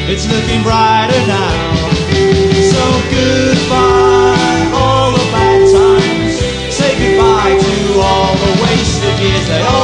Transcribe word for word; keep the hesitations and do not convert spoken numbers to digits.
it's looking brighter now. So goodbye, all the bad times. Say goodbye to all the wasted years. They all